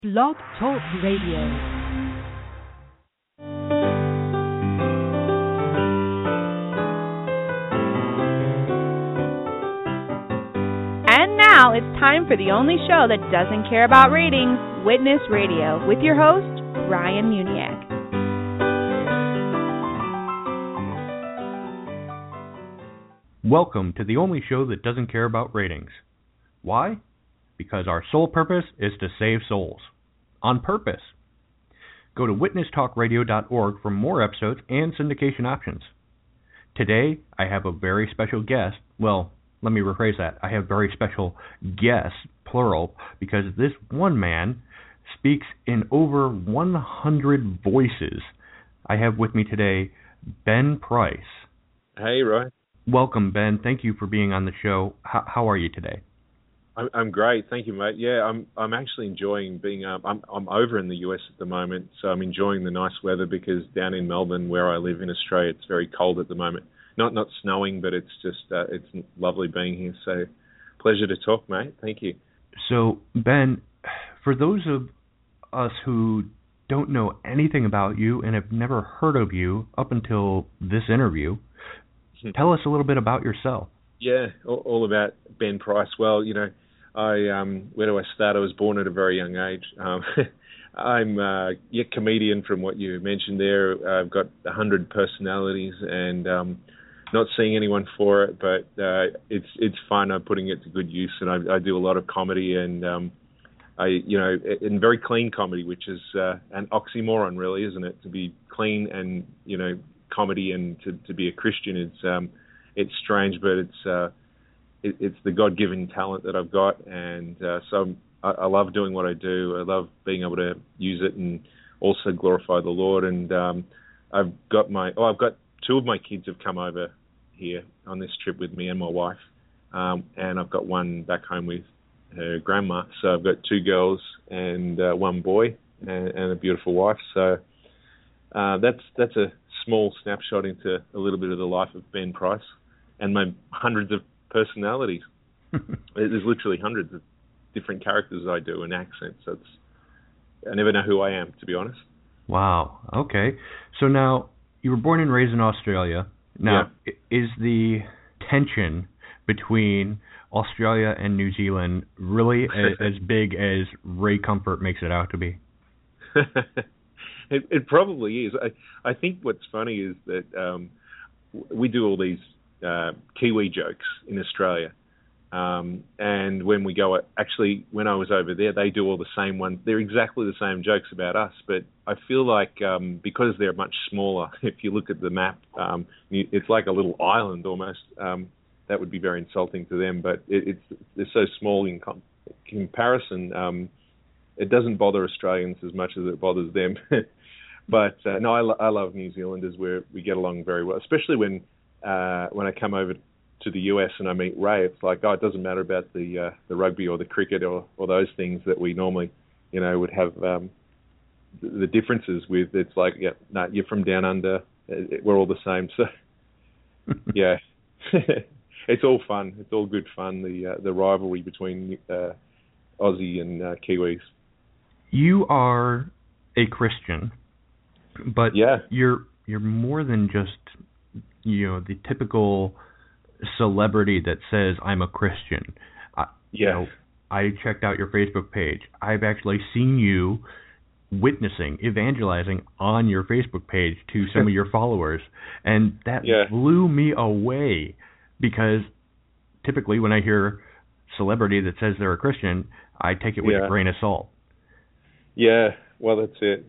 Blog Talk Radio. And now it's time for the only show that doesn't care about ratings, Witness Radio, with your host, Ryan Muniak. Welcome to the only show that doesn't care about ratings. Why? Because our sole purpose is to save souls. On purpose. Go to witnesstalkradio.org for more episodes and syndication options. Today, I have a very special guest. Well, let me rephrase that. I have very special guests, plural, because this one man speaks in over 100 voices. I have with me today Ben Price. Hey, Roy. Welcome, Ben. Thank you for being on the show. How are you today? I'm great, thank you, mate. Yeah, I'm actually enjoying being. I'm over in the US at the moment, so I'm enjoying the nice weather because down in Melbourne, where I live in Australia, it's very cold at the moment. Not snowing, but it's just it's lovely being here. So, pleasure to talk, mate. Thank you. So, Ben, for those of us who don't know anything about you and have never heard of you up until this interview, tell us a little bit about yourself. Yeah, all about Ben Price. Well, you know, where do I start? I was born at a very young age. I'm a comedian from what you mentioned there. I've got 100 personalities and not seeing anyone for it, but it's fun. I'm putting it to good use, and I do a lot of comedy and in very clean comedy, which is an oxymoron, really, isn't it? To be clean and comedy, and to be a Christian, it's strange, but it's the God-given talent that I've got, and so I love doing what I do. I love being able to use it and also glorify the Lord. And I've got two of my kids have come over here on this trip with me and my wife, and I've got one back home with her grandma. So I've got two girls and one boy and a beautiful wife. So that's a small snapshot into a little bit of the life of Ben Price and my hundreds of personalities. There's literally hundreds of different characters I do and accents. So I never know who I am, to be honest. Wow. Okay. So now, you were born and raised in Australia. Now, Is the tension between Australia and New Zealand really as big as Ray Comfort makes it out to be? It probably is. I think what's funny is that we do all these Kiwi jokes in Australia. And when we go, actually, when I was over there, they do all the same ones. They're exactly the same jokes about us, but I feel like because they're much smaller, if you look at the map, it's like a little island almost. That would be very insulting to them, but they're so small in comparison. It doesn't bother Australians as much as it bothers them. But no, I love New Zealanders, where we get along very well, especially when I come over to the US and I meet Ray. It's like, it doesn't matter about the rugby or the cricket or those things that we normally, would have the differences with. It's like, you're from down under. We're all the same. So, yeah, it's all fun. It's all good fun. The rivalry between Aussie and Kiwis. You are a Christian, but you're more than just the typical celebrity that says I'm a Christian. I checked out your Facebook page. I've actually seen you witnessing, evangelizing on your Facebook page to some of your followers, and that blew me away, because typically when I hear celebrity that says they're a Christian, I take it with a grain of salt. Yeah, well, that's it.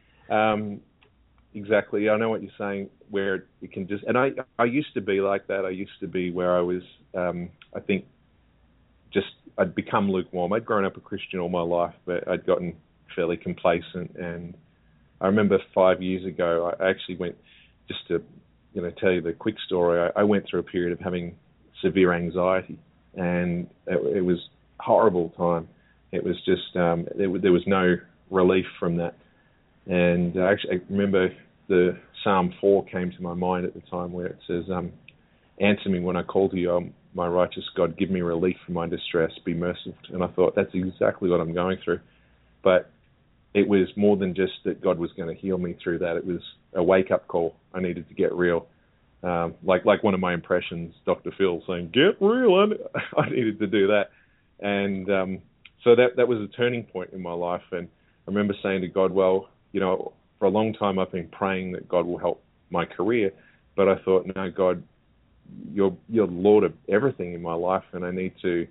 Exactly. I know what you're saying, where it can just... And I used to be like that. I used to be where I was, I think, I'd become lukewarm. I'd grown up a Christian all my life, but I'd gotten fairly complacent. And I remember 5 years ago, I actually went, just to tell you the quick story, I went through a period of having severe anxiety, and it was a horrible time. It was just, there was no relief from that. And actually, I remember the Psalm 4 came to my mind at the time, where it says, answer me when I call to you, my righteous God, give me relief from my distress, be merciful. And I thought, that's exactly what I'm going through. But it was more than just that God was going to heal me through that. It was a wake-up call. I needed to get real. Like one of my impressions, Dr. Phil saying, "Get real." I needed to do that. And so that was a turning point in my life. And I remember saying to God, well, for a long time I've been praying that God will help my career. But I thought, no, God, you're Lord of everything in my life, and I need to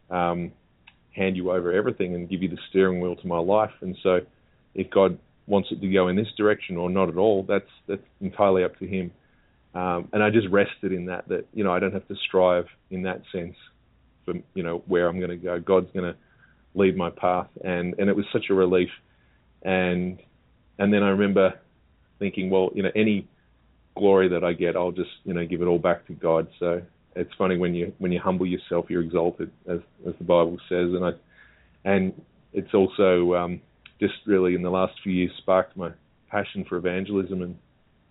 hand you over everything and give you the steering wheel to my life. And so if God wants it to go in this direction or not at all, that's entirely up to him. And I just rested in that I don't have to strive in that sense for, where I'm going to go. God's going to lead my path. And it was such a relief. And then I remember thinking, well, any glory that I get, I'll just, give it all back to God. So it's funny when you humble yourself, you're exalted, as the Bible says. And it's also just really in the last few years sparked my passion for evangelism. And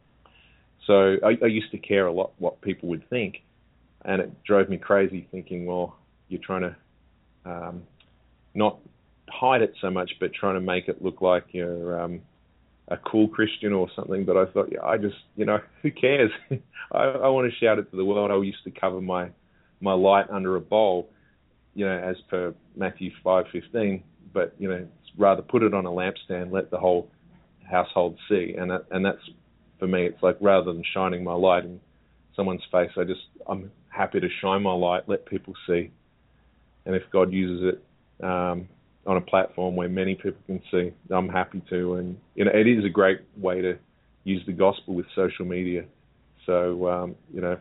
so I used to care a lot what people would think, and it drove me crazy thinking, well, you're trying to not hide it so much, but trying to make it look like you're a cool Christian or something. But I thought, I just, who cares? I want to shout it to the world. I used to cover my light under a bowl, as per Matthew 5:15. But rather put it on a lampstand, let the whole household see. And that's, for me, it's like rather than shining my light in someone's face, I'm happy to shine my light, let people see. And if God uses it on a platform where many people can see, I'm happy to. And it is a great way to use the gospel with social media. So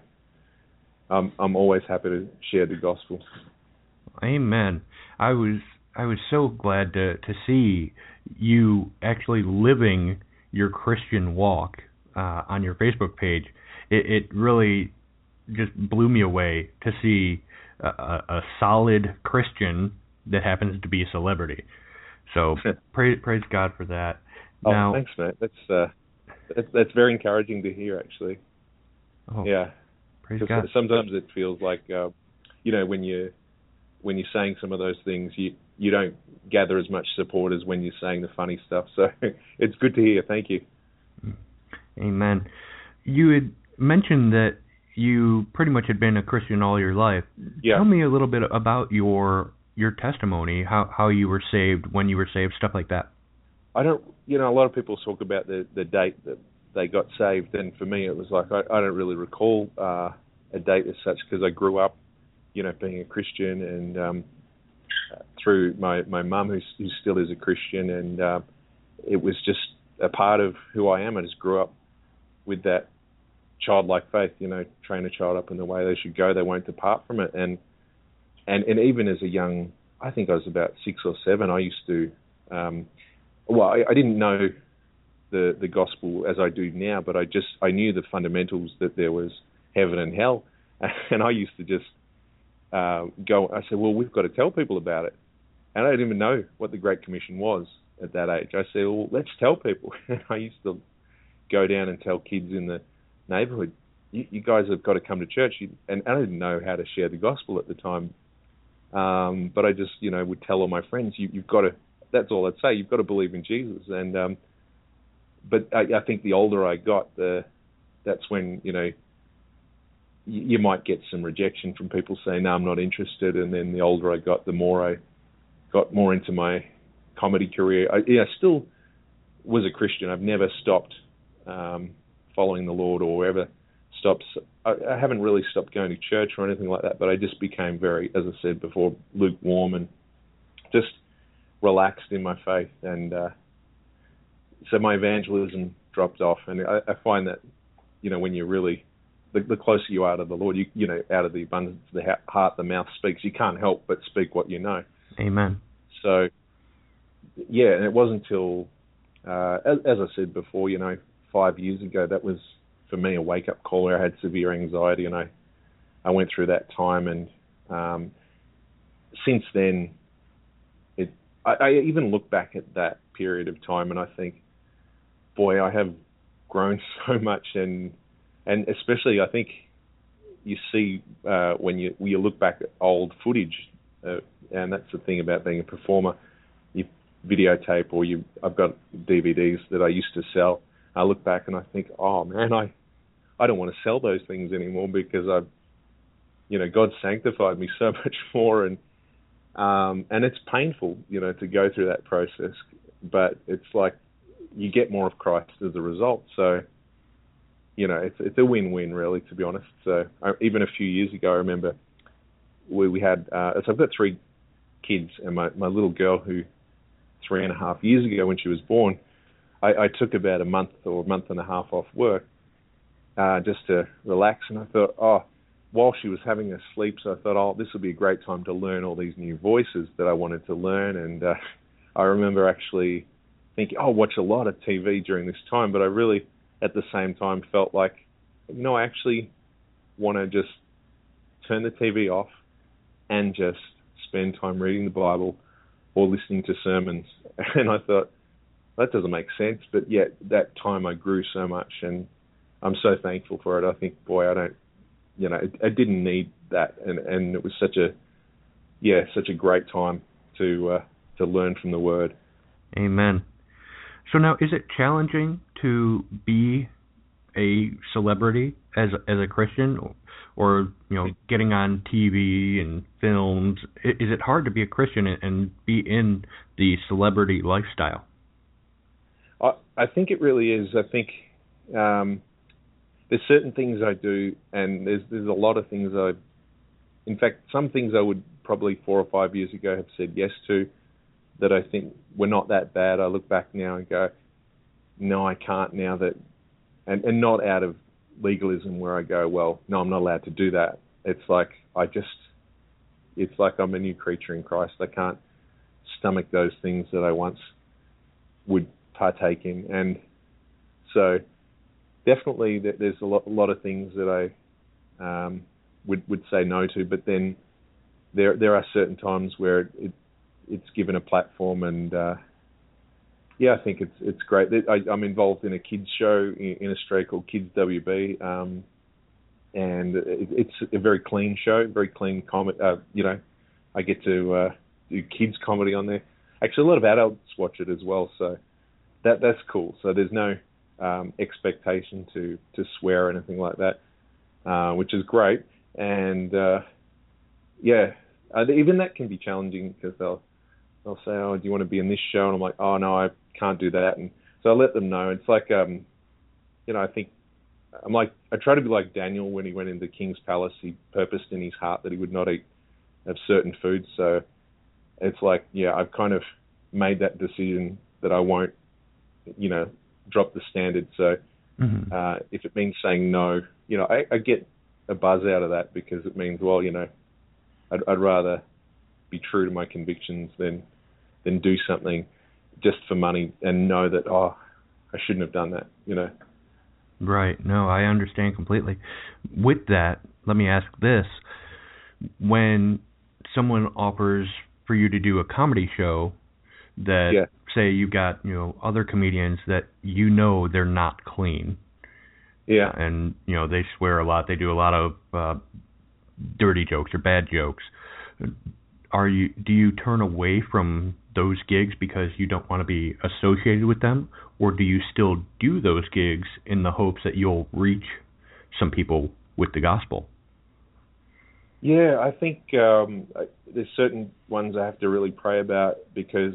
I'm always happy to share the gospel. Amen. I was so glad to see you actually living your Christian walk on your Facebook page. It really just blew me away to see a solid Christian that happens to be a celebrity. So praise God for that. Oh, now, thanks, mate. That's very encouraging to hear, actually. Oh, yeah. Praise God. Sometimes it feels like when you're saying some of those things, you don't gather as much support as when you're saying the funny stuff. So it's good to hear. Thank you. Amen. You had mentioned that you pretty much had been a Christian all your life. Yeah. Tell me a little bit about your testimony, how you were saved, when you were saved, stuff like that. I don't, a lot of people talk about the date that they got saved, and for me it was like I don't really recall a date as such, because I grew up, being a Christian, and through my mum, who still is a Christian, and it was just a part of who I am. I just grew up with that childlike faith, train a child up in the way they should go, they won't depart from it. And even as a young, I think I was about 6 or 7, I used to, I didn't know the gospel as I do now, but I knew the fundamentals, that there was heaven and hell. And I used to just go, I said, well, we've got to tell people about it. And I didn't even know what the Great Commission was at that age. I said, well, let's tell people. And I used to go down and tell kids in the neighborhood, you guys have got to come to church. And I didn't know how to share the gospel at the time. But I just, would tell all my friends, you've got to, that's all I'd say, you've got to believe in Jesus. And, but I think the older I got, that's when, you might get some rejection from people saying, no, I'm not interested. And then the older I got, the more I got more into my comedy career. I still was a Christian. I've never stopped following the Lord, or ever stopped. I haven't really stopped going to church or anything like that, but I just became very, as I said before, lukewarm and just relaxed in my faith. And so my evangelism dropped off. And I find that, when you're really, the closer you are to the Lord, out of the abundance of the heart, the mouth speaks. You can't help but speak what you know. Amen. So, yeah, and it wasn't until, as I said before, 5 years ago, that was, for me, a wake-up call where I had severe anxiety, and I went through that time. And since then, I even look back at that period of time, and I think, boy, I have grown so much, and especially, I think you see when you look back at old footage, and that's the thing about being a performer. videotape, or I've got DVDs that I used to sell. I look back and I think, oh man, I don't want to sell those things anymore because God sanctified me so much more, and it's painful, to go through that process, but it's like you get more of Christ as a result. So, it's a win-win, really, to be honest. So even a few years ago, I remember we had, so I've got 3 kids, and my little girl, who 3.5 years ago when she was born, I took about a month or a month and a half off work just to relax, and I thought, while she was having her sleep, so I thought, this would be a great time to learn all these new voices that I wanted to learn. And I remember actually thinking, watch a lot of TV during this time, but I really, at the same time, felt like, I actually want to just turn the TV off and just spend time reading the Bible or listening to sermons. And I thought, that doesn't make sense, but yet that time I grew so much, and I'm so thankful for it. I think, boy, I didn't need that, and it was such a great time to learn from the Word. Amen. So now, is it challenging to be a celebrity as a Christian, or getting on TV and films? Is it hard to be a Christian and be in the celebrity lifestyle? I think it really is. I think there's certain things I do, and there's a lot of things in fact, some things I would probably 4 or 5 years ago have said yes to, that I think were not that bad. I look back now and go, no, I can't now, that, and not out of legalism where I go, well, no, I'm not allowed to do that. It's like it's like I'm a new creature in Christ. I can't stomach those things that I once would partake in. And so definitely there's a lot of things that I would say no to, but then there are certain times where it's given a platform, and I think it's great. I'm involved in a kids show in Australia called Kids WB, and it's a very clean show, very clean comedy. I get to do kids comedy on there. Actually, a lot of adults watch it as well, so that's cool. So there's no expectation to swear or anything like that, which is great. And even that can be challenging, because they'll say, do you want to be in this show? And I'm like, no, I can't do that. And so I let them know. It's like, I think I try to be like Daniel when he went into the king's palace. He purposed in his heart that he would not eat of certain foods. So it's like, I've kind of made that decision that I won't, drop the standard. So if it means saying no, I get a buzz out of that, because it means, well, I'd rather be true to my convictions than do something just for money and know that, I shouldn't have done that, Right. No, I understand completely. With that, let me ask this. When someone offers for you to do a comedy show that, say you've got, other comedians that they're not clean. Yeah. And, they swear a lot. They do a lot of dirty jokes or bad jokes. Do you turn away from those gigs because you don't want to be associated with them, or do you still do those gigs in the hopes that you'll reach some people with the gospel? Yeah, I think there's certain ones I have to really pray about, because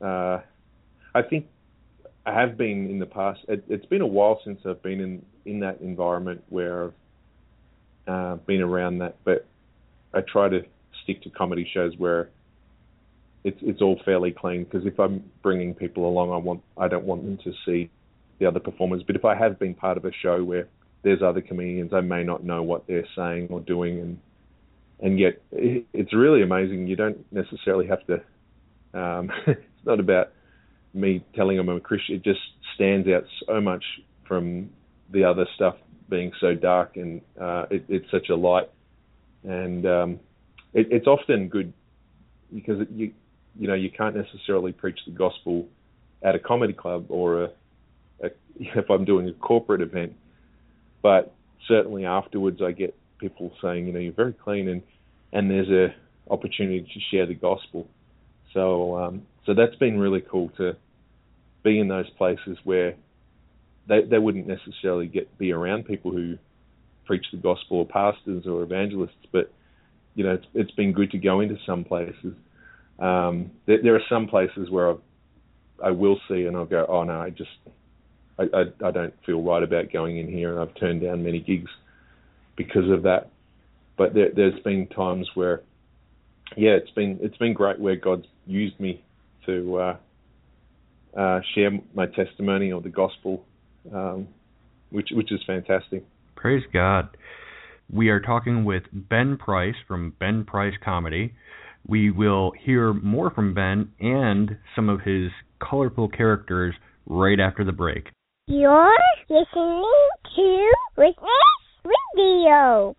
I think I have been in the past. It's been a while since I've been in that environment where I've been around that, but I try to stick to comedy shows where it's all fairly clean, because if I'm bringing people along, I don't want them to see the other performers. But if I have been part of a show where there's other comedians, I may not know what they're saying or doing, and yet it's really amazing. You don't necessarily have to. It's not about me telling them I'm a Christian. It just stands out so much from the other stuff being so dark, and it's such a light. And it's often good, because you can't necessarily preach the gospel at a comedy club or if I'm doing a corporate event, but certainly afterwards I get people saying, you're very clean, and there's a opportunity to share the gospel. So So that's been really cool to be in those places where they wouldn't necessarily be around people who preach the gospel or pastors or evangelists, but it's been good to go into some places. There are some places where I will see and I'll go, oh no, I don't feel right about going in here, and I've turned down many gigs because of that. But there's been times where, it's been great where God's used me to share my testimony or the gospel, which is fantastic. Praise God. We are talking with Ben Price from Ben Price Comedy. We will hear more from Ben and some of his colorful characters right after the break. You're listening to Witness Radio.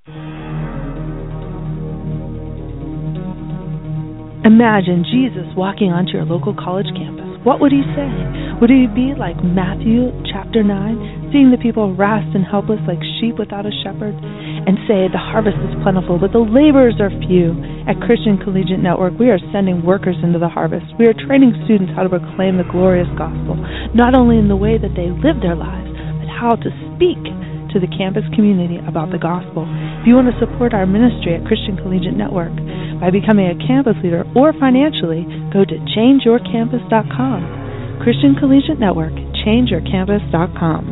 Imagine Jesus walking onto your local college campus. What would he say? Would he be like Matthew chapter 9, seeing the people harassed and helpless like sheep without a shepherd, and say, the harvest is plentiful, but the laborers are few? At Christian Collegiate Network, we are sending workers into the harvest. We are training students how to proclaim the glorious gospel, not only in the way that they live their lives, but how to speak to the campus community about the gospel. If you want to support our ministry at Christian Collegiate Network by becoming a campus leader or financially, go to changeyourcampus.com. Christian Collegiate Network, changeyourcampus.com.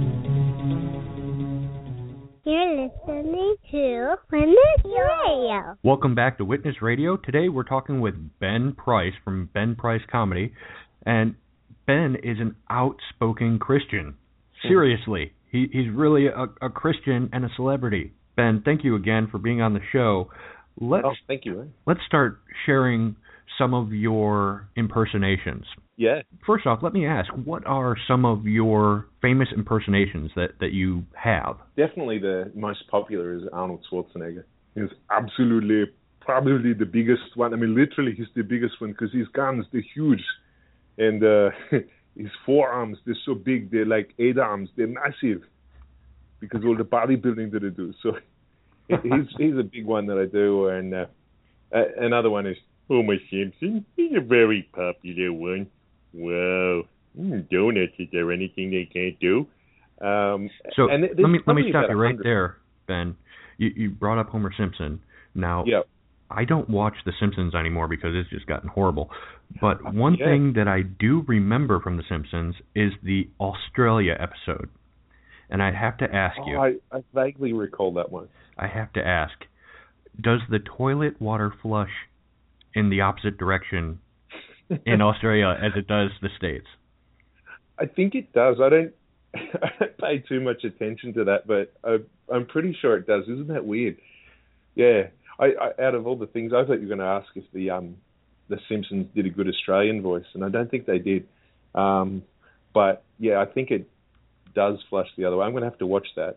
You're listening to Witness Radio. Welcome back to Witness Radio. Today we're talking with Ben Price from Ben Price Comedy, and Ben is an outspoken Christian. Seriously. He's really a Christian and a celebrity. Ben, thank you again for being on the show. Thank you. Let's start sharing some of your impersonations. Yeah. First off, let me ask, what are some of your famous impersonations that you have? Definitely the most popular is Arnold Schwarzenegger. He's absolutely, probably the biggest one. I mean, literally, he's the biggest one because his guns, they're huge. And his forearms, they're so big, they're like 8 arms. They're massive because all the bodybuilding that I do. So he's a big one that I do. And another one is Homer Simpson. He's a very popular one. Wow. Donuts, is there anything they can't do? So let me stop you right there, Ben. You brought up Homer Simpson. Now, yep. I don't watch The Simpsons anymore because it's just gotten horrible. But one thing that I do remember from The Simpsons is the Australia episode. And I have to ask you. I vaguely recall that one. I have to ask, does the toilet water flush in the opposite direction in Australia as it does the States? I think it does. I don't pay too much attention to that, but I'm pretty sure it does. Isn't that weird? Yeah. I out of all the things, I thought you were going to ask if the Simpsons did a good Australian voice, and I don't think they did. But yeah, I think it does flush the other way. I'm going to have to watch that.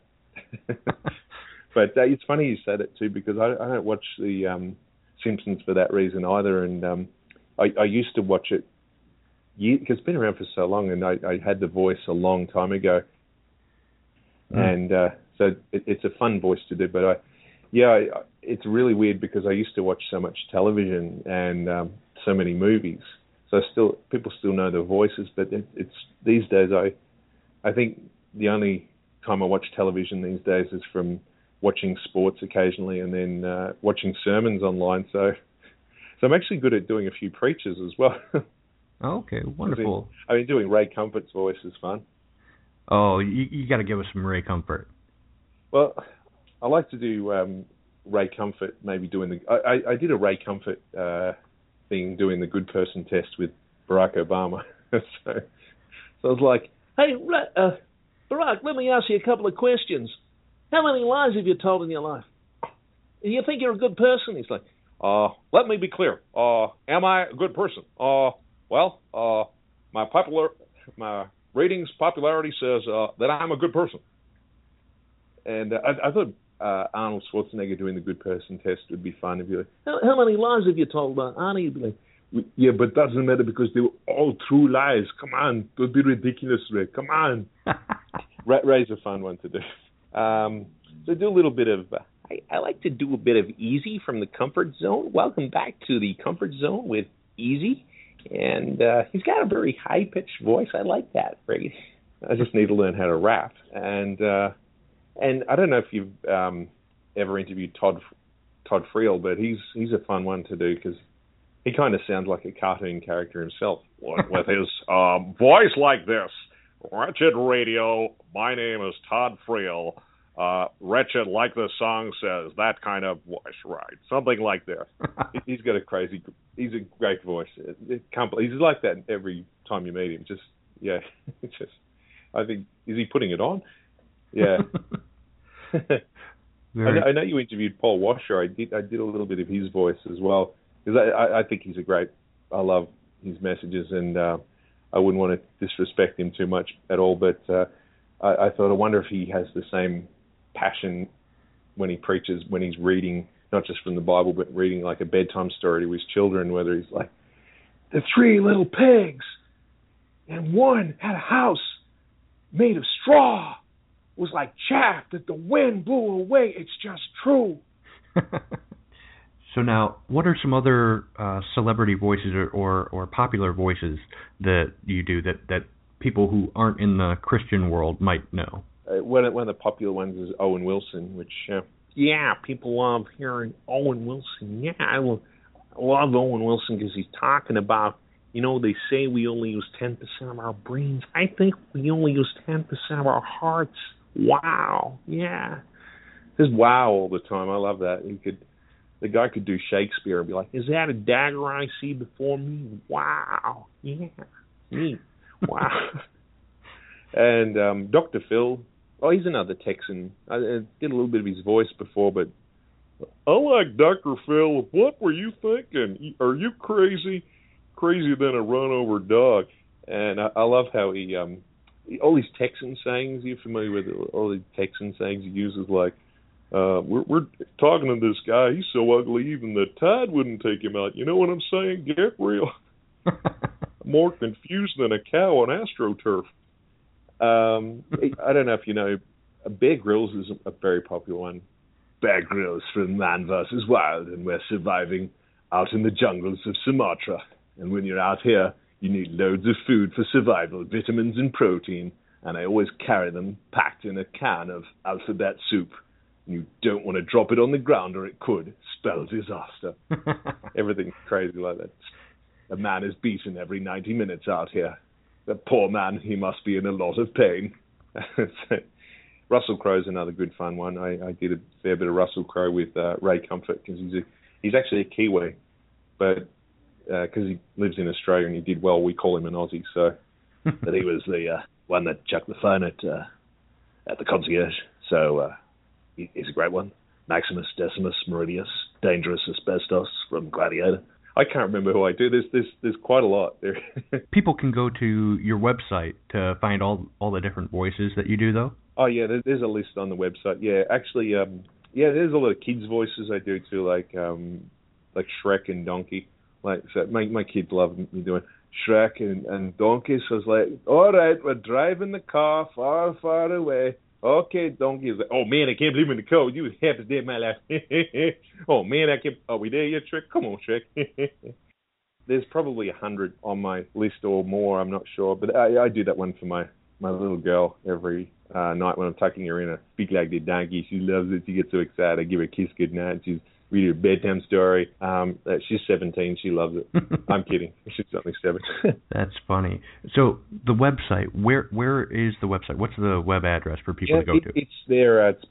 But it's funny you said it too, because I don't watch the Simpsons for that reason either. And I used to watch it because it's been around for so long, and I had the voice a long time ago. And so it's a fun voice to do. But it's really weird because I used to watch so much television and so many movies. So people still know the voices, but it's these days I think the only time I watch television these days is from watching sports occasionally and then watching sermons online. So I'm actually good at doing a few preachers as well. Okay, wonderful. I mean, doing Ray Comfort's voice is fun. Oh, you got to give us some Ray Comfort. Well, I like to do Ray Comfort, maybe doing I did a Ray Comfort thing doing the good person test with Barack Obama. so I was like, hey, Barack, let me ask you a couple of questions. How many lies have you told in your life? Do you think you're a good person? He's like, let me be clear. Am I a good person? Well, my ratings popularity says that I'm a good person. And I thought Arnold Schwarzenegger doing the good person test would be fun. If you how many lies have you told about Arnie? You'd be like, yeah, but it doesn't matter because they were all true lies. Come on, don't be ridiculous, Ray. Come on. Ray's a fun one to do. So do a little bit of, I like to do a bit of Easy from the Comfort Zone. Welcome back to the Comfort Zone with Easy. And he's got a very high-pitched voice. I like that, Brady. I just need to learn how to rap. And I don't know if you've ever interviewed Todd Friel, but he's a fun one to do because he kind of sounds like a cartoon character himself. With his voice like this, Wretched Radio, my name is Todd Friel. Wretched, like the song says, that kind of voice, right? Something like this. He's got he's a great voice. He's like that every time you meet him. I think, is he putting it on? Yeah. I know you interviewed Paul Washer. I did a little bit of his voice as well because I think he's I love his messages, and I wouldn't want to disrespect him too much at all. But I thought, I wonder if he has the same passion when he preaches, when he's reading, not just from the Bible, but reading like a bedtime story to his children, whether he's like, the 3 little pigs, and one had a house made of straw. It was like chaff that the wind blew away. It's just true. So now, what are some other celebrity voices or popular voices that you do that people who aren't in the Christian world might know? One of the popular ones is Owen Wilson, which, people love hearing Owen Wilson. Yeah, I love Owen Wilson because he's talking about, they say we only use 10% of our brains. I think we only use 10% of our hearts. Wow. Yeah. Says wow all the time. I love that. The guy could do Shakespeare and be like, is that a dagger I see before me? Wow. Yeah. Neat. Wow. And Dr. Phil, he's another Texan. I did a little bit of his voice before, but I like Dr. Phil. What were you thinking? Are you crazy? Crazier than a run-over dog. And I love how he, all these Texan sayings, you're familiar with all these Texan sayings he uses, like, we're talking to this guy, he's so ugly even the tide wouldn't take him out. You know what I'm saying? Get real. More confused than a cow on AstroTurf. I don't know if you know, Bear Grylls is a very popular one. Bear Grylls from Man vs. Wild, and we're surviving out in the jungles of Sumatra. And when you're out here, you need loads of food for survival, vitamins and protein, and I always carry them packed in a can of alphabet soup. You don't want to drop it on the ground or it could spell disaster. Everything's crazy like that. A man is beaten every 90 minutes out here. The poor man, he must be in a lot of pain. Russell Crowe's another good fun one. I did a fair bit of Russell Crowe with Ray Comfort because he's actually a Kiwi, but because he lives in Australia and he did well, we call him an Aussie. So, but he was the one that chucked the phone at the concierge. So he's a great one. Maximus Decimus Meridius, Dangerous Asbestos from Gladiator. I can't remember who I do. There's quite a lot there. People can go to your website to find all the different voices that you do, though. Oh yeah, there's a list on the website. Yeah, actually, there's a lot of kids' voices I do too, like Shrek and Donkey. Like so my kids love me doing Shrek and Donkey. So it's like, all right, we're driving the car far, far away. Okay, Donkey is like, oh man, I can't believe I'm in the car. You was half the day of my life. Oh man, are we there yet, Shrek? Come on, Shrek. There's probably 100 on my list or more. I'm not sure, but I do that one for my little girl every night when I'm tucking her in a speak like the donkey. She loves it. She gets so excited. I give her a kiss goodnight. She's read her a bedtime story. She's 17. She loves it. I'm kidding. She's only 7. That's funny. So the website, where is the website? What's the web address for people to go to? It's there. It's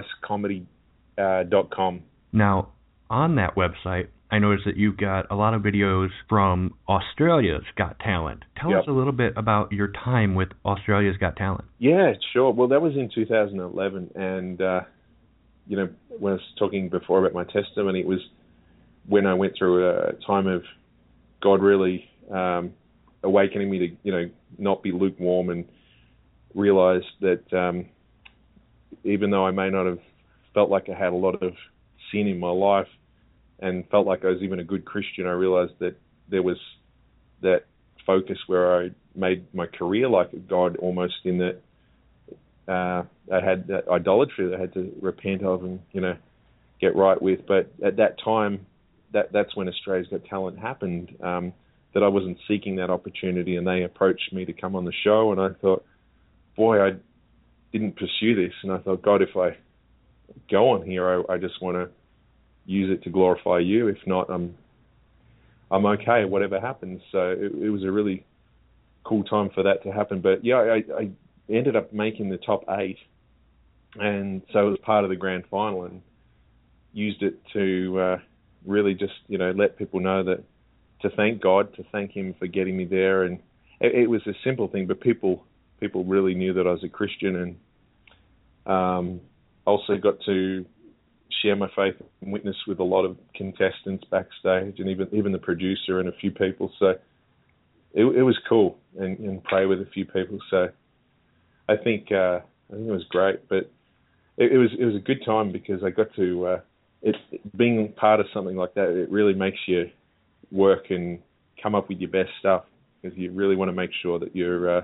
benpricecomedy.com. Now, on that website, I noticed that you've got a lot of videos from Australia's Got Talent. Tell us a little bit about your time with Australia's Got Talent. Yeah, sure. Well, that was in 2011, and when I was talking before about my testimony, it was when I went through a time of God really awakening me to, not be lukewarm and realize that even though I may not have felt like I had a lot of sin in my life and felt like I was even a good Christian, I realized that there was that focus where I made my career like a God almost, in that I had that idolatry that I had to repent of and, get right with. But at that time, that's when Australia's Got Talent happened. that I wasn't seeking that opportunity, and they approached me to come on the show, and I thought, boy, I didn't pursue this, and I thought, God, if I go on here, I just want to use it to glorify you. If not, I'm okay, whatever happens. So it was a really cool time for that to happen. But yeah, I ended up making the top 8, and so it was part of the grand final, and used it to really just, let people know that, to thank God, to thank Him for getting me there. And it was a simple thing, but people really knew that I was a Christian, and also got to share my faith and witness with a lot of contestants backstage, and even the producer and a few people. So it was cool, and pray with a few people. So I think it was great, but it was a good time, because I got to being part of something like that. It really makes you work and come up with your best stuff, because you really want to make sure that you're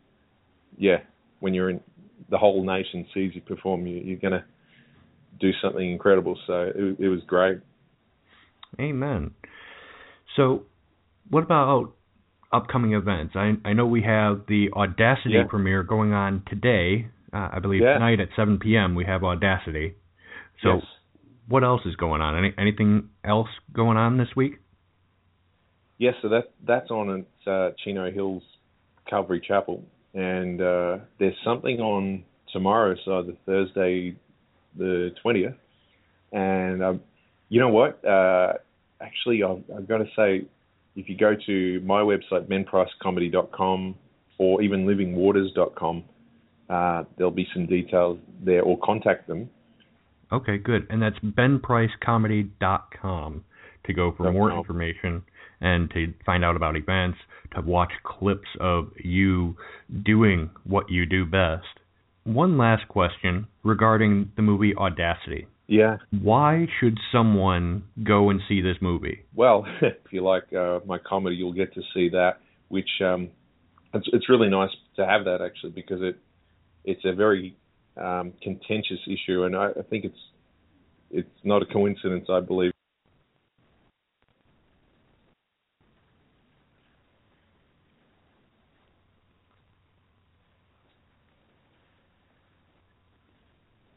when you're in, the whole nation sees you perform, you're going to do something incredible. So it was great. Amen. So what about upcoming events? I know we have the Audacity premiere going on today. I believe tonight at 7 p.m. we have Audacity. So yes. What else is going on? Anything else going on this week? Yes, so that's on at Chino Hills Calvary Chapel. And there's something on tomorrow, so the Thursday the 20th. And you know what? Actually, I've got to say, if you go to my website, benpricecomedy.com, or even livingwaters.com, there'll be some details there, or contact them. Okay, good. And that's benpricecomedy.com to go for more information and to find out about events, to watch clips of you doing what you do best. One last question regarding the movie Audacity. Yeah. Why should someone go and see this movie? Well, if you like my comedy, you'll get to see that, which it's really nice to have that, actually, because it's a very contentious issue, and I think it's not a coincidence, I believe,